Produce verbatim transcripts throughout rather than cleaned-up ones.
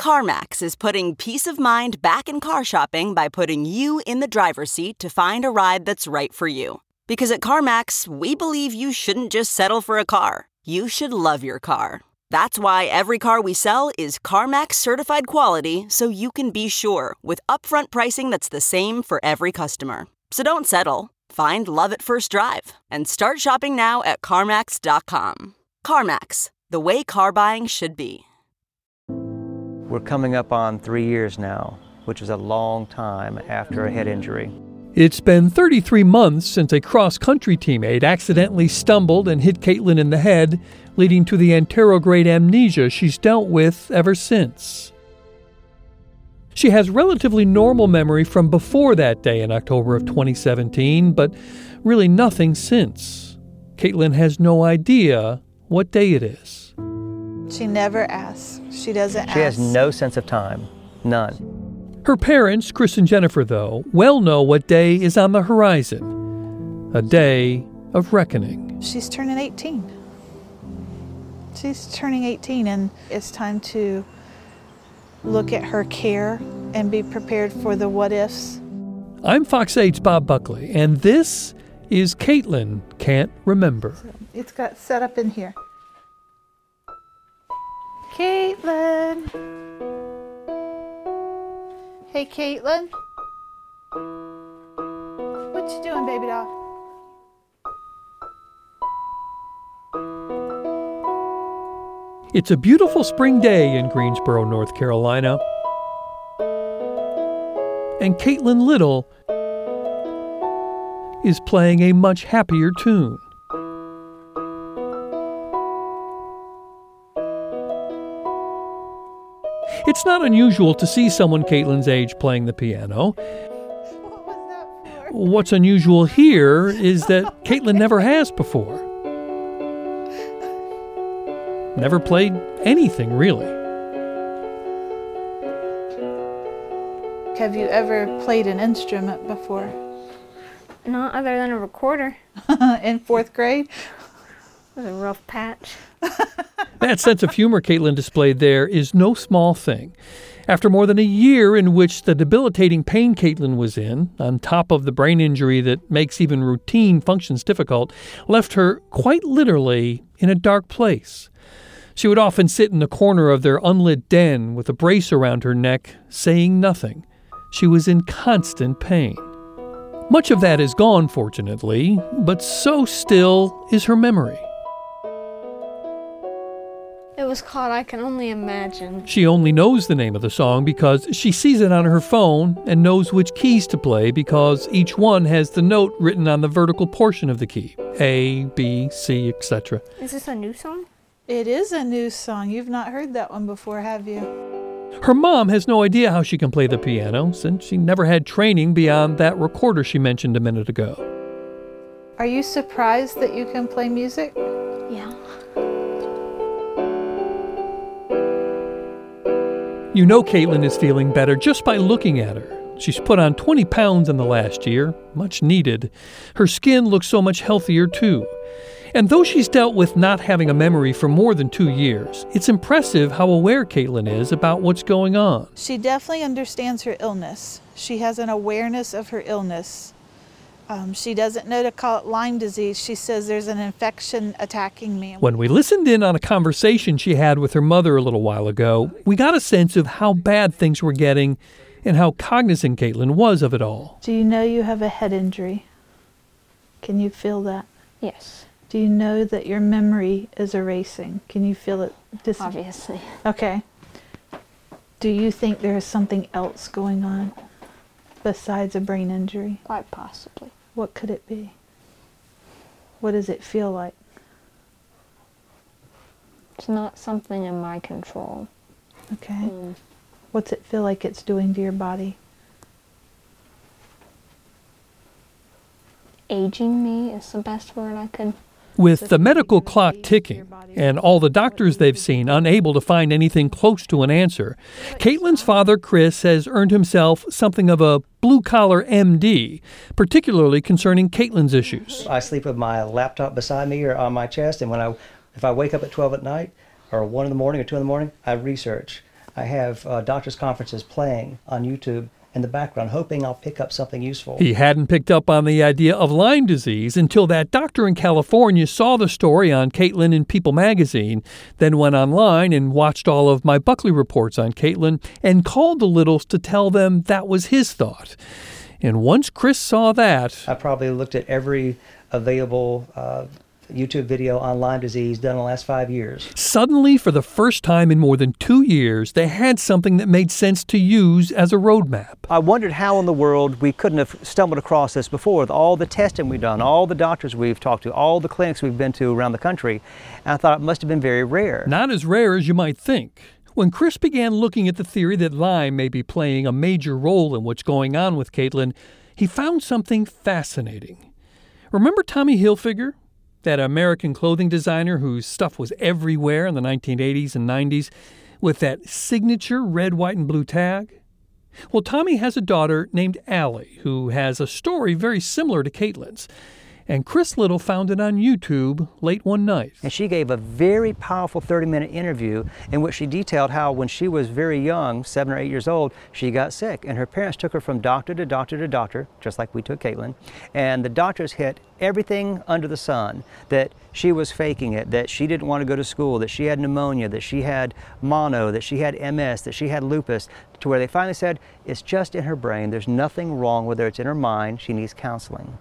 CarMax is putting peace of mind back in car shopping by putting you in the driver's seat to find a ride that's right for you. Because at CarMax, we believe you shouldn't just settle for a car. You should love your car. That's why every car we sell is CarMax certified quality, so you can be sure with upfront pricing that's the same for every customer. So don't settle. Find love at first drive and start shopping now at CarMax dot com. CarMax, the way car buying should be. We're coming up on three years now, which is a long time after a head injury. It's been thirty-three months since a cross-country teammate accidentally stumbled and hit Caitlin in the head, leading to the anterograde amnesia she's dealt with ever since. She has relatively normal memory from before that day in October of twenty seventeen, but really nothing since. Caitlin has no idea what day it is. She never asks. She doesn't ask. She has no sense of time. None. Her parents, Chris and Jennifer, though, well know what day is on the horizon. A day of reckoning. She's turning eighteen. She's turning eighteen, and it's time to look at her care and be prepared for the what-ifs. I'm Fox eight's Bob Buckley, and this is Caitlin Can't Remember. So it's got set up in here. Caitlin. Hey, Caitlin. What you doing, baby doll? It's a beautiful spring day in Greensboro, North Carolina. And Caitlin Little is playing a much happier tune. It's not unusual to see someone Caitlin's age playing the piano. What was that for? What's unusual here is that Caitlin never has before. Never played anything, really. Have you ever played an instrument before? Not other than a recorder. In fourth grade? It was a rough patch. That sense of humor Caitlin displayed there is no small thing. After more than a year in which the debilitating pain Caitlin was in, on top of the brain injury that makes even routine functions difficult, left her quite literally in a dark place. She would often sit in the corner of their unlit den with a brace around her neck, saying nothing. She was in constant pain. Much of that is gone, fortunately, but so still is her memory. It was called I Can Only Imagine. She only knows the name of the song because she sees it on her phone and knows which keys to play because each one has the note written on the vertical portion of the key. A, B, C, et cetera. Is this a new song? It is a new song. You've not heard that one before, have you? Her mom has no idea how she can play the piano since she never had training beyond that recorder she mentioned a minute ago. Are you surprised that you can play music? Yeah. You know Caitlin is feeling better just by looking at her. She's put on twenty pounds in the last year, much needed. Her skin looks so much healthier too. And though she's dealt with not having a memory for more than two years, it's impressive how aware Caitlin is about what's going on. She definitely understands her illness. She has an awareness of her illness. Um, she doesn't know to call it Lyme disease. She says there's an infection attacking me. When we listened in on a conversation she had with her mother a little while ago, we got a sense of how bad things were getting and how cognizant Caitlin was of it all. Do you know you have a head injury? Can you feel that? Yes. Do you know that your memory is erasing? Can you feel it? Dis- Obviously. Okay. Do you think there is something else going on besides a brain injury? Quite possibly. What could it be? What does it feel like? It's not something in my control. Okay. Mm. What's it feel like it's doing to your body? Aging me is the best word I could. With the medical clock ticking and all the doctors they've seen unable to find anything close to an answer, Caitlin's father, Chris, has earned himself something of a blue-collar M D, particularly concerning Caitlin's issues. I sleep with my laptop beside me or on my chest, and when I, if I wake up at twelve at night or one in the morning or two in the morning, I research. I have uh, doctors' conferences playing on YouTube in the background, hoping I'll pick up something useful. He hadn't picked up on the idea of Lyme disease until that doctor in California saw the story on Caitlin in People magazine, then went online and watched all of my Buckley reports on Caitlin and called the Littles to tell them that was his thought. And once Chris saw that, I probably looked at every available uh, YouTube video on Lyme disease done in the last five years. Suddenly, for the first time in more than two years, they had something that made sense to use as a roadmap. I wondered how in the world we couldn't have stumbled across this before with all the testing we've done, all the doctors we've talked to, all the clinics we've been to around the country. And I thought it must have been very rare. Not as rare as you might think. When Chris began looking at the theory that Lyme may be playing a major role in what's going on with Caitlin, he found something fascinating. Remember Tommy Hilfiger? That American clothing designer whose stuff was everywhere in the nineteen eighties and nineties with that signature red, white, and blue tag? Well, Tommy has a daughter named Allie who has a story very similar to Caitlin's. And Chris Little found it on YouTube late one night. And she gave a very powerful thirty-minute interview in which she detailed how when she was very young, seven or eight years old, she got sick. And her parents took her from doctor to doctor to doctor, just like we took Caitlin. And the doctors hit everything under the sun, that she was faking it, that she didn't want to go to school, that she had pneumonia, that she had mono, that she had M S, that she had lupus, to where they finally said, it's just in her brain. There's nothing wrong with her. It's in her mind. She needs counseling.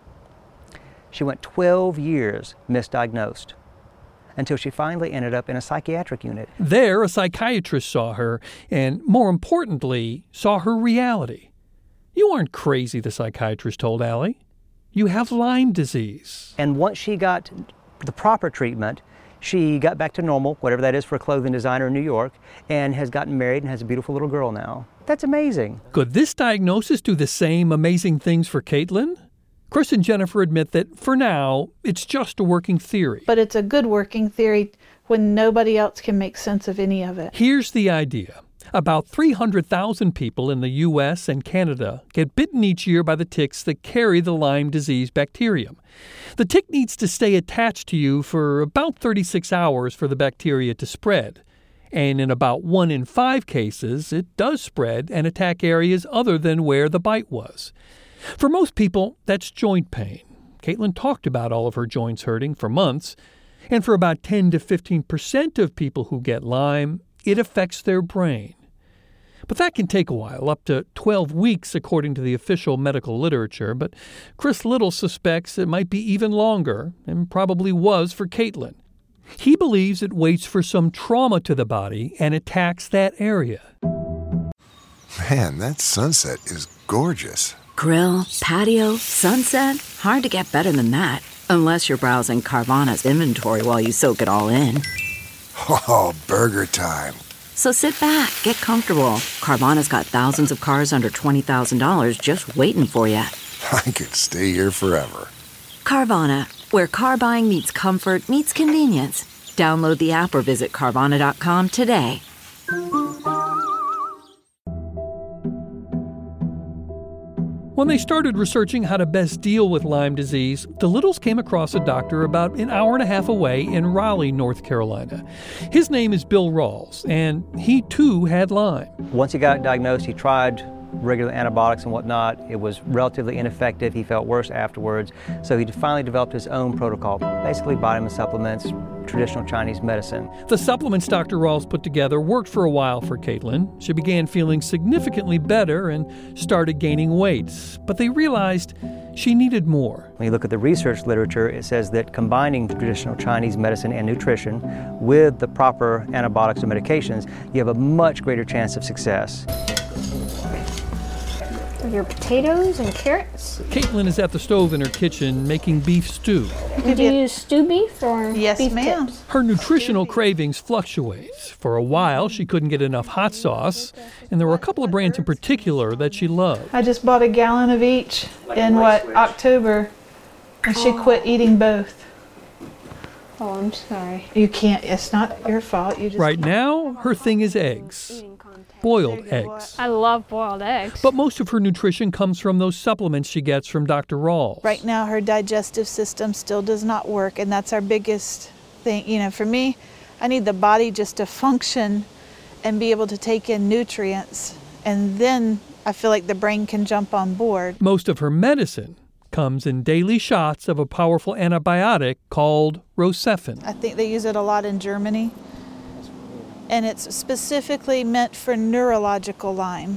She went twelve years misdiagnosed until she finally ended up in a psychiatric unit. There, a psychiatrist saw her and, more importantly, saw her reality. You aren't crazy, the psychiatrist told Allie. You have Lyme disease. And once she got the proper treatment, she got back to normal, whatever that is for a clothing designer in New York, and has gotten married and has a beautiful little girl now. That's amazing. Could this diagnosis do the same amazing things for Caitlin? Chris and Jennifer admit that, for now, it's just a working theory. But it's a good working theory when nobody else can make sense of any of it. Here's the idea. About three hundred thousand people in the U S and Canada get bitten each year by the ticks that carry the Lyme disease bacterium. The tick needs to stay attached to you for about thirty-six hours for the bacteria to spread. And in about one in five cases, it does spread and attack areas other than where the bite was. For most people, that's joint pain. Caitlin talked about all of her joints hurting for months. And for about ten to fifteen percent of people who get Lyme, it affects their brain. But that can take a while, up to twelve weeks according to the official medical literature. But Chris Little suspects it might be even longer, and probably was for Caitlin. He believes it waits for some trauma to the body and attacks that area. Man, that sunset is gorgeous. Grill, patio, sunset. Hard to get better than that. Unless you're browsing Carvana's inventory while you soak it all in. Oh, burger time. So sit back, get comfortable. Carvana's got thousands of cars under twenty thousand dollars just waiting for you. I could stay here forever. Carvana, where car buying meets comfort meets convenience. Download the app or visit Carvana dot com today. When they started researching how to best deal with Lyme disease, the Littles came across a doctor about an hour and a half away in Raleigh, North Carolina. His name is Bill Rawls, and he too had Lyme. Once he got diagnosed, he tried regular antibiotics and whatnot. It was relatively ineffective. He felt worse afterwards. So he finally developed his own protocol, basically vitamin supplements, traditional Chinese medicine. The supplements Doctor Rawls put together worked for a while for Caitlin. She began feeling significantly better and started gaining weight. But they realized she needed more. When you look at the research literature, it says that combining traditional Chinese medicine and nutrition with the proper antibiotics and medications, you have a much greater chance of success. Your potatoes and carrots. Caitlin is at the stove in her kitchen making beef stew. Did you use stew beef or Yes, beef ma'am. tips? Her nutritional cravings fluctuate. For a while, she couldn't get enough hot sauce, and there were a couple of brands in particular that she loved. I just bought a gallon of each in what, October, and she quit eating both. Oh, I'm sorry. You can't, it's not your fault. You just Right now, her thing is eggs. Boiled eggs. I love boiled eggs. But most of her nutrition comes from those supplements she gets from Doctor Rawls. Right now, her digestive system still does not work, and that's our biggest thing. You know, for me, I need the body just to function and be able to take in nutrients. And then I feel like the brain can jump on board. Most of her medicine comes in daily shots of a powerful antibiotic called Rocephin. I think they use it a lot in Germany. And it's specifically meant for neurological Lyme.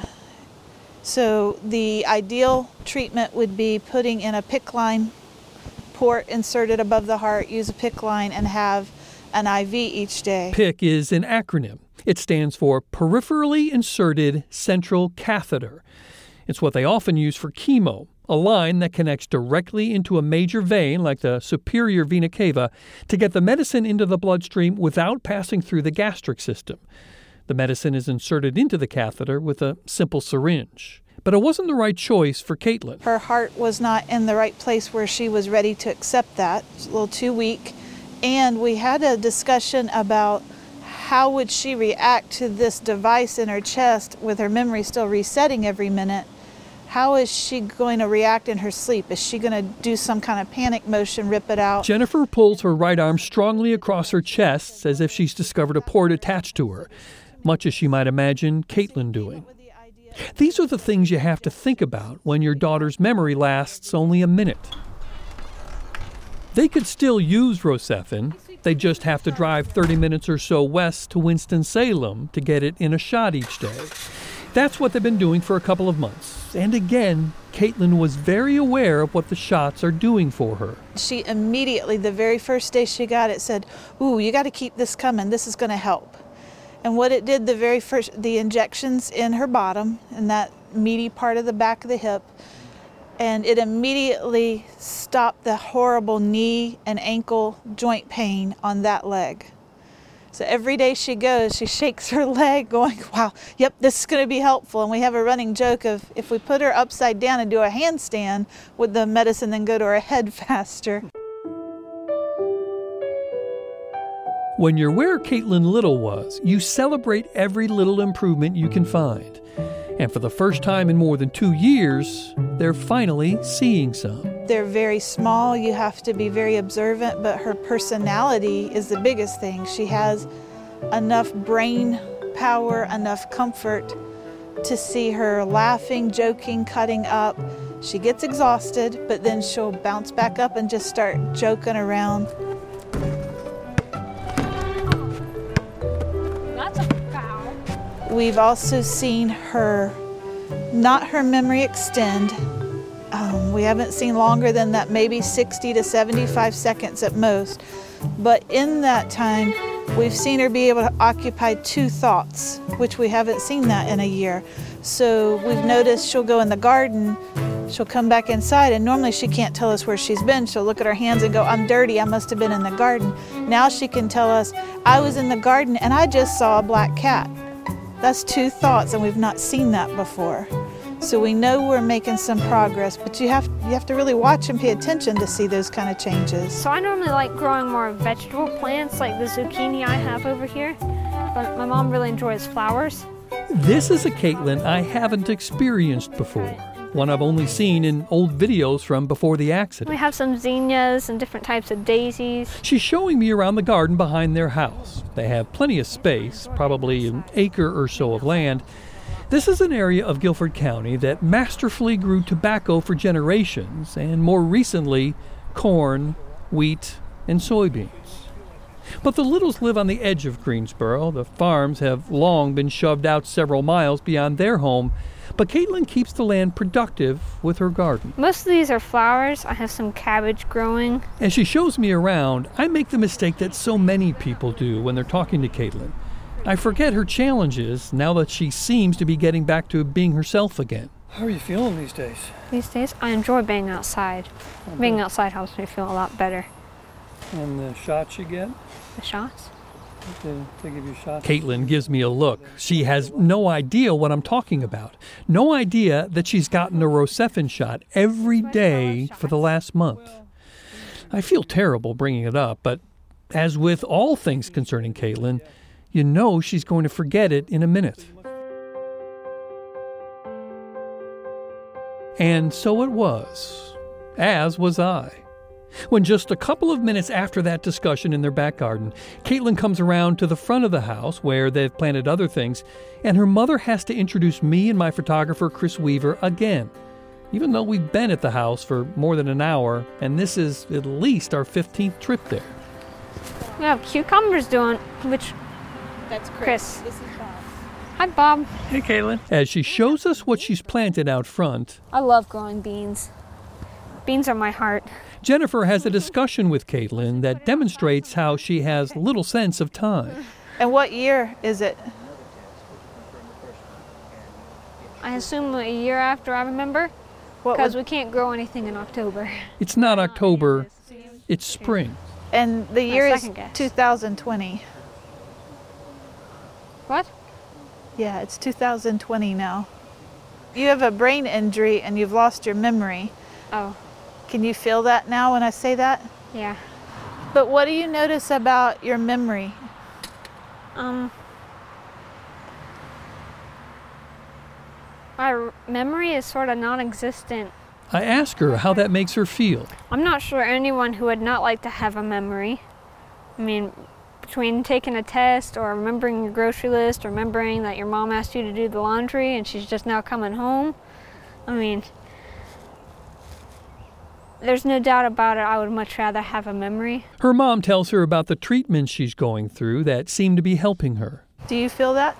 So the ideal treatment would be putting in a P I C C line port inserted above the heart, use a P I C C line, and have an I V each day. P I C is an acronym. It stands for Peripherally Inserted Central Catheter. It's what they often use for chemo, a line that connects directly into a major vein like the superior vena cava to get the medicine into the bloodstream without passing through the gastric system. The medicine is inserted into the catheter with a simple syringe. But it wasn't the right choice for Caitlin. Her heart was not in the right place where she was ready to accept that. It was a little too weak. And we had a discussion about how would she react to this device in her chest with her memory still resetting every minute. How is she going to react in her sleep? Is she going to do some kind of panic motion, rip it out? Jennifer pulls her right arm strongly across her chest as if she's discovered a port attached to her, much as she might imagine Caitlin doing. These are the things you have to think about when your daughter's memory lasts only a minute. They could still use Rocephin. They just have to drive thirty minutes or so west to Winston-Salem to get it in a shot each day. That's what they've been doing for a couple of months. And again, Caitlin was very aware of what the shots are doing for her. She immediately, the very first day she got it, said, ooh, you got to keep this coming. This is going to help. And what it did, the very first, the injections in her bottom, in that meaty part of the back of the hip, and it immediately stopped the horrible knee and ankle joint pain on that leg. So every day she goes, she shakes her leg going, wow, yep, this is going to be helpful. And we have a running joke of if we put her upside down and do a handstand, would the medicine then go to her head faster? When you're where Caitlin Little was, you celebrate every little improvement you can find. And for the first time in more than two years, they're finally seeing some. They're very small. You have to be very observant, but her personality is the biggest thing. She has enough brain power, enough comfort to see her laughing, joking, cutting up. She gets exhausted, but then she'll bounce back up and just start joking around. That's a foul. We've also seen her, not her memory extend. Um, we haven't seen longer than that, maybe sixty to seventy-five seconds at most. But in that time, we've seen her be able to occupy two thoughts, which we haven't seen that in a year. So we've noticed she'll go in the garden, she'll come back inside, and normally she can't tell us where she's been. She'll look at her hands and go, I'm dirty, I must have been in the garden. Now she can tell us, I was in the garden and I just saw a black cat. That's two thoughts, and we've not seen that before. So we know we're making some progress, but you have you have to really watch and pay attention to see those kind of changes. So I normally like growing more vegetable plants like the zucchini I have over here, but my mom really enjoys flowers. This is a Caitlin I haven't experienced before, one I've only seen in old videos from before the accident. We have some zinnias and different types of daisies. She's showing me around the garden behind their house. They have plenty of space, probably an acre or so of land. This is an area of Guilford County that masterfully grew tobacco for generations, and more recently, corn, wheat, and soybeans. But the Littles live on the edge of Greensboro. The farms have long been shoved out several miles beyond their home, but Caitlin keeps the land productive with her garden. Most of these are flowers. I have some cabbage growing. As she shows me around, I make the mistake that so many people do when they're talking to Caitlin. I forget her challenges now that she seems to be getting back to being herself again. How are you feeling these days? These days, I enjoy being outside. Okay. Being outside helps me feel a lot better. And the shots you get? The shots? They, they give you shots. Caitlin gives me a look. She has no idea what I'm talking about. No idea that she's gotten a Rocephin shot every day for the last month. I feel terrible bringing it up, but as with all things concerning Caitlin, you know she's going to forget it in a minute. And so it was, as was I. When just a couple of minutes after that discussion in their back garden, Caitlin comes around to the front of the house where they've planted other things, and her mother has to introduce me and my photographer, Chris Weaver, again, even though we've been at the house for more than an hour, and this is at least our fifteenth trip there. We have cucumbers doing, which... That's Chris. Chris. This is Bob. Hi, Bob. Hey, Caitlin. As she shows us what she's planted out front, I love growing beans. Beans are my heart. Jennifer has a discussion with Caitlin that demonstrates how she has little sense of time. And what year is it? I assume a year after I remember, What because was, we can't grow anything in October. It's not October, it's spring. and the year is second guess. two thousand twenty. What? Yeah, it's two thousand twenty now. You have a brain injury and you've lost your memory. Oh, Can you feel that now when I say that? yeah. But what do you notice about your memory? Um, my r- memory is sort of non-existent. I ask her how that makes her feel. I'm not sure anyone who would not like to have a memory. I mean, between taking a test or remembering your grocery list, or remembering that your mom asked you to do the laundry and she's just now coming home. I mean, there's no doubt about it, I would much rather have a memory. Her mom tells her about the treatments she's going through that seem to be helping her. Do you feel that?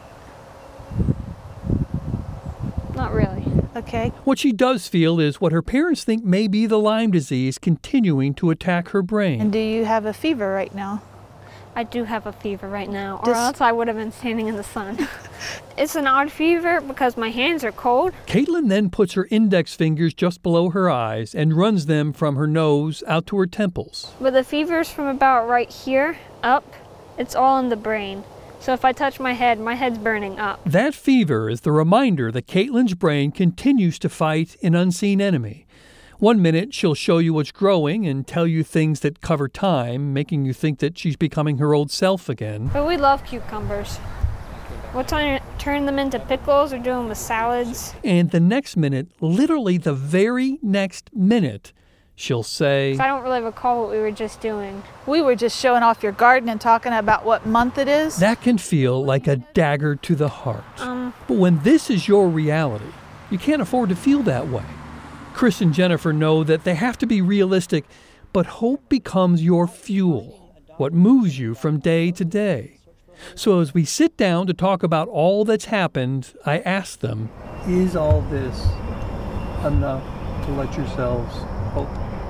Not really. Okay. What she does feel is what her parents think may be the Lyme disease continuing to attack her And brain. do you have a fever right now? I do have a fever right now, or Does- else I would have been standing in the sun. It's an odd fever because my hands are cold. Caitlin then puts her index fingers just below her eyes and runs them from her nose out to her temples. But the fever's from about right here up. It's all in the brain. So if I touch my head, my head's burning up. That fever is the reminder that Caitlin's brain continues to fight an unseen enemy. One minute, she'll show you what's growing and tell you things that cover time, making you think that she's becoming her old self again. But we love cucumbers. We'll turn, turn them into pickles or do them with salads. And the next minute, literally the very next minute, she'll say, So I don't really recall what we were just doing. We were just showing off your garden and talking about what month it is. that can feel like a dagger to the heart. Um, But when this is your reality, you can't afford to feel that way. Chris and Jennifer know that they have to be realistic, but hope becomes your fuel, what moves you from day to day. So as we sit down to talk about all that's happened, I ask them, is all this enough to let yourselves hope?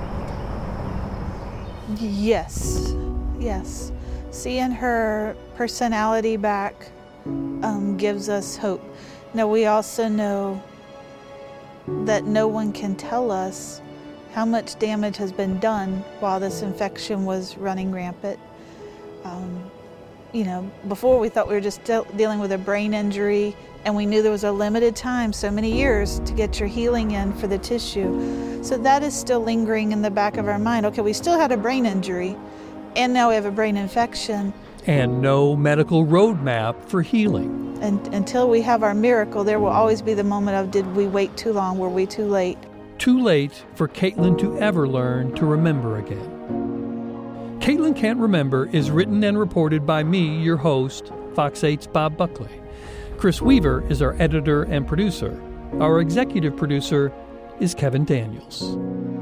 Yes, yes. Seeing her personality back um, gives us hope. Now, we also know that no one can tell us how much damage has been done while this infection was running rampant. Um, you know, before we thought we were just de- dealing with a brain injury, and we knew there was a limited time, so many years, to get your healing in for the tissue. So that is still lingering in the back of our mind. Okay, we still had a brain injury, and now we have a brain infection. And no medical roadmap for healing. And until we have our miracle, there will always be the moment of, did we wait too long? Were we too late? Too late for Caitlin to ever learn to remember again. Caitlin Can't Remember is written and reported by me, your host, Fox eight's Bob Buckley. Chris Weaver is our editor and producer. Our executive producer is Kevin Daniels.